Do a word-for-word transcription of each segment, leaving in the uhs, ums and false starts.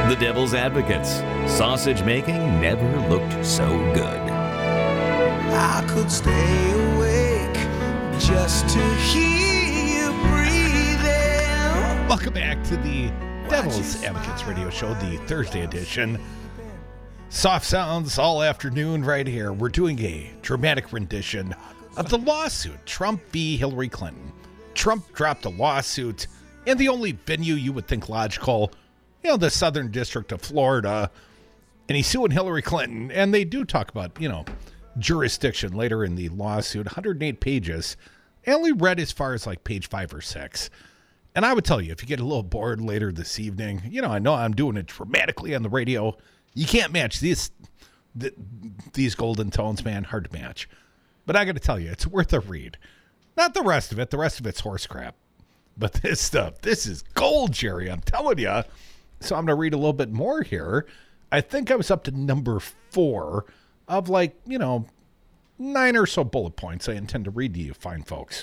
The Devil's Advocates. Sausage making never looked so good. I could stay awake just to hear you breathing. Welcome back to the Devil's Advocates Radio Show, the Thursday edition. Soft sounds all afternoon right here. We're doing a dramatic rendition of the lawsuit, Trump v. Hillary Clinton. Trump dropped a lawsuit in the only venue you would think logical, you know, the Southern District of Florida, and he's suing Hillary Clinton, and they do talk about, you know, jurisdiction later in the lawsuit, one hundred eight pages. I only read as far as like page five or six. And I would tell you, if you get a little bored later this evening, you know, I know I'm doing it dramatically on the radio. You can't match these, th- these golden tones, man, hard to match. But I got to tell you, it's worth a read. Not the rest of it. The rest of it's horse crap. But this stuff, this is gold, Jerry. I'm telling you. So I'm going to read a little bit more here. I think I was up to number four of like, you know, nine or so bullet points I intend to read to you fine folks.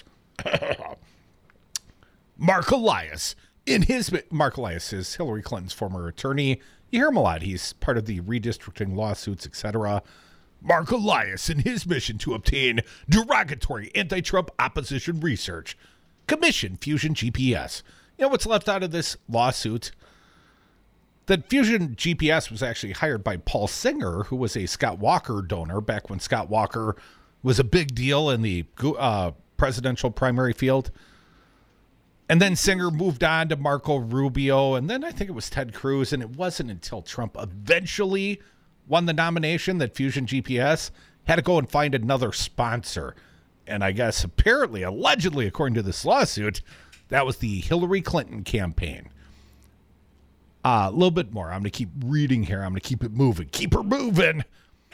Mark Elias, in his, Mark Elias is Hillary Clinton's former attorney. You hear him a lot. He's part of the redistricting lawsuits, et cetera. Mark Elias, in his mission to obtain derogatory anti-Trump opposition research, commissioned Fusion G P S. You know what's left out of this lawsuit? That Fusion G P S was actually hired by Paul Singer, who was a Scott Walker donor back when Scott Walker was a big deal in the uh, presidential primary field. And then Singer moved on to Marco Rubio, and then I think it was Ted Cruz, and it wasn't until Trump eventually won the nomination that Fusion G P S had to go and find another sponsor. And I guess apparently, allegedly, according to this lawsuit, that was the Hillary Clinton campaign. Uh, a little bit more. I'm going to keep reading here. I'm going to keep it moving. Keep her moving.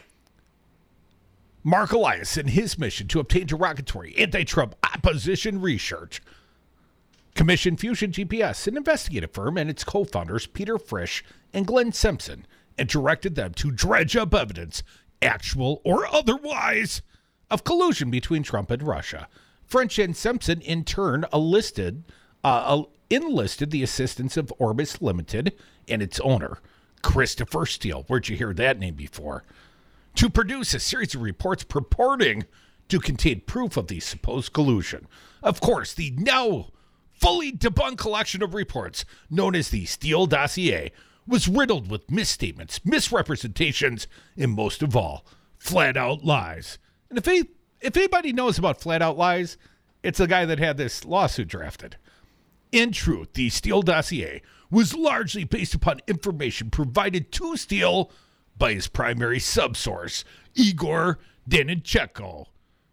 Mark Elias, in his mission to obtain derogatory anti-Trump opposition research, commissioned Fusion G P S, an investigative firm, and its co-founders, Peter Frisch and Glenn Simpson, and directed them to dredge up evidence, actual or otherwise, of collusion between Trump and Russia. Frisch and Simpson, in turn, enlisted, uh, enlisted the assistance of Orbis Limited and its owner, Christopher Steele. Where'd you hear that name before? To produce a series of reports purporting to contain proof of the supposed collusion. Of course, the now fully debunked collection of reports, known as the Steele dossier, was riddled with misstatements, misrepresentations, and most of all, flat-out lies. And if he, if anybody knows about flat-out lies, it's the guy that had this lawsuit drafted. In truth, the Steele dossier was largely based upon information provided to Steele by his primary subsource, Igor Danichenko,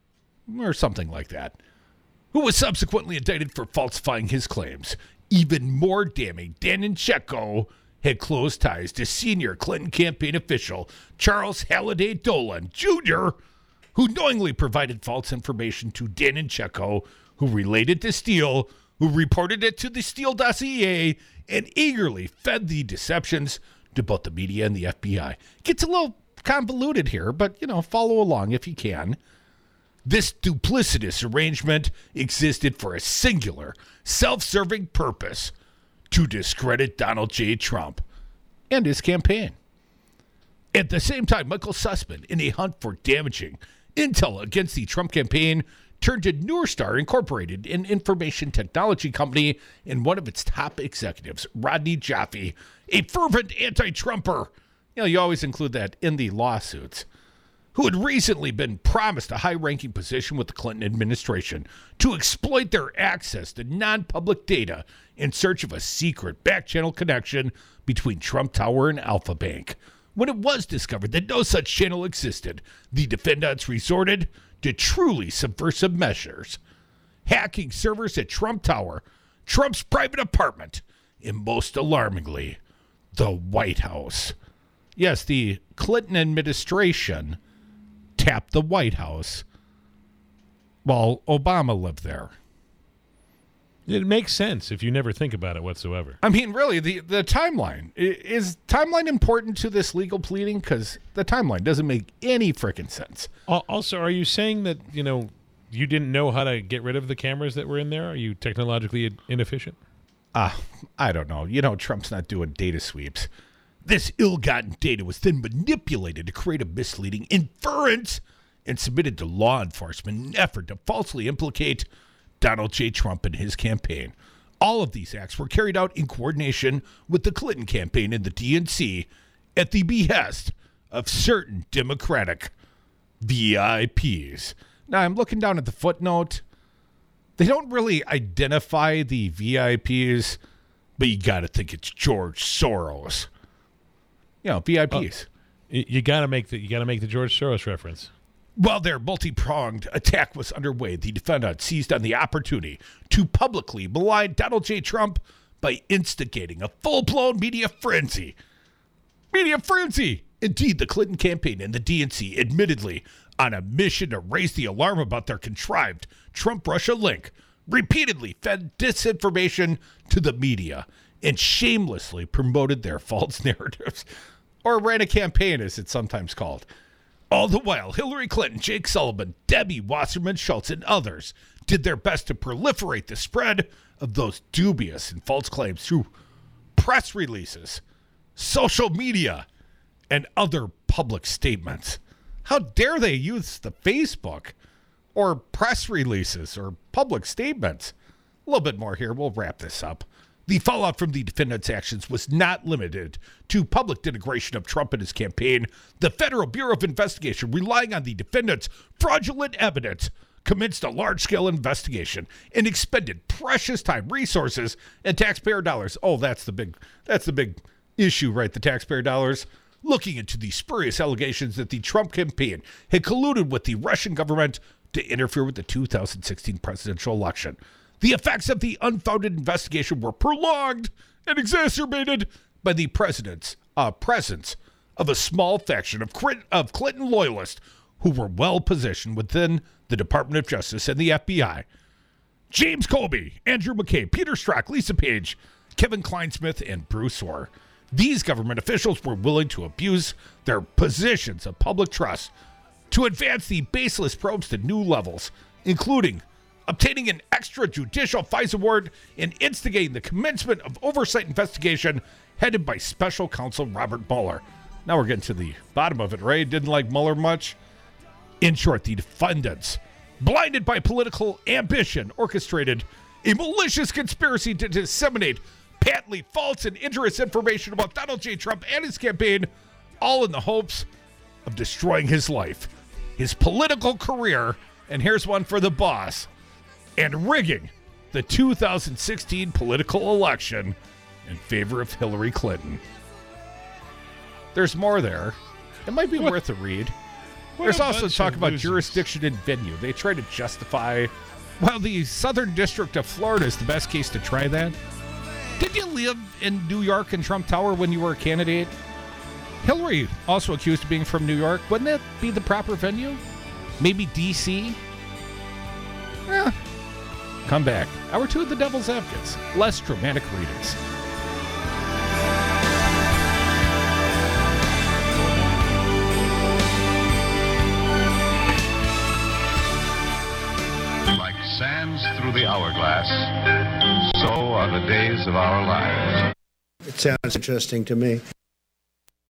or something like that, who was subsequently indicted for falsifying his claims. Even more damning, Danichenko had close ties to senior Clinton campaign official Charles Halliday Dolan, Junior, who knowingly provided false information to Danichenko, who related to Steele, who reported it to the Steele dossier, and eagerly fed the deceptions to both the media and the F B I. Gets a little convoluted here, but, you know, follow along if you can. This duplicitous arrangement existed for a singular, self-serving purpose: to discredit Donald J. Trump and his campaign. At the same time, Michael Sussman, in a hunt for damaging intel against the Trump campaign, turned to Neustar Incorporated, an information technology company, and one of its top executives, Rodney Jaffe, a fervent anti-Trumper. You know, you always include that in the lawsuits, who had recently been promised a high-ranking position with the Clinton administration to exploit their access to non-public data in search of a secret back-channel connection between Trump Tower and Alpha Bank. When it was discovered that no such channel existed, the defendants resorted to truly subversive measures, hacking servers at Trump Tower, Trump's private apartment, and most alarmingly, the White House. Yes, the Clinton administration tapped the White House while Obama lived there. It makes sense if you never think about it whatsoever. I mean, really, the, the timeline. Is timeline important to this legal pleading? Because the timeline doesn't make any frickin' sense. Also, are you saying that, you know, you didn't know how to get rid of the cameras that were in there? Are you technologically inefficient? Uh, I don't know. You know, Trump's not doing data sweeps. This ill-gotten data was then manipulated to create a misleading inference and submitted to law enforcement in an effort to falsely implicate Donald J. Trump and his campaign. All of these acts were carried out in coordination with the Clinton campaign and the D N C at the behest of certain Democratic V I Ps. Now, I'm looking down at the footnote. They don't really identify the V I Ps, but you got to think it's George Soros. You know, V I Ps. Oh, you got to make the you got to make the George Soros reference. While their multi-pronged attack was underway, the defendant seized on the opportunity to publicly malign Donald J. Trump by instigating a full-blown media frenzy. Media frenzy! Indeed, the Clinton campaign and the D N C, admittedly on a mission to raise the alarm about their contrived Trump-Russia link, repeatedly fed disinformation to the media and shamelessly promoted their false narratives, or ran a campaign, as it's sometimes called. All the while, Hillary Clinton, Jake Sullivan, Debbie Wasserman Schultz, and others did their best to proliferate the spread of those dubious and false claims through press releases, social media, and other public statements. How dare they use the Facebook or press releases or public statements? A little bit more here. We'll wrap this up. The fallout from the defendant's actions was not limited to public denigration of Trump and his campaign. The Federal Bureau of Investigation, relying on the defendant's fraudulent evidence, commenced a large-scale investigation and expended precious time, resources, and taxpayer dollars. Oh, that's the big that's the big issue, right? The taxpayer dollars. Looking into the spurious allegations that the Trump campaign had colluded with the Russian government to interfere with the two thousand sixteen presidential election. The effects of the unfounded investigation were prolonged and exacerbated by the president's uh, presence of a small faction of, of Clinton loyalists who were well positioned within the Department of Justice and the F B I. James Comey, Andrew McCabe, Peter Strzok, Lisa Page, Kevin Kleinsmith, and Bruce Orr. These government officials were willing to abuse their positions of public trust to advance the baseless probes to new levels, including obtaining an extrajudicial FISA warrant and instigating the commencement of oversight investigation headed by special counsel Robert Mueller. Now we're getting to the bottom of it, right? Didn't like Mueller much. In short, the defendants, blinded by political ambition, orchestrated a malicious conspiracy to disseminate patently false and injurious information about Donald J. Trump and his campaign, all in the hopes of destroying his life, his political career, and here's one for the boss, and rigging the two thousand sixteen political election in favor of Hillary Clinton. There's more there. It might be what? worth a read. What There's a also talk about losers. Jurisdiction and venue. They try to justify, well, the Southern District of Florida is the best case to try that. Did you live in New York and Trump Tower when you were a candidate? Hillary also accused of being from New York. Wouldn't that be the proper venue? Maybe D C? Eh. Come back. Hour two of the Devil's Advocates. Less dramatic readings. Like sands through the hourglass, so are the days of our lives. It sounds interesting to me.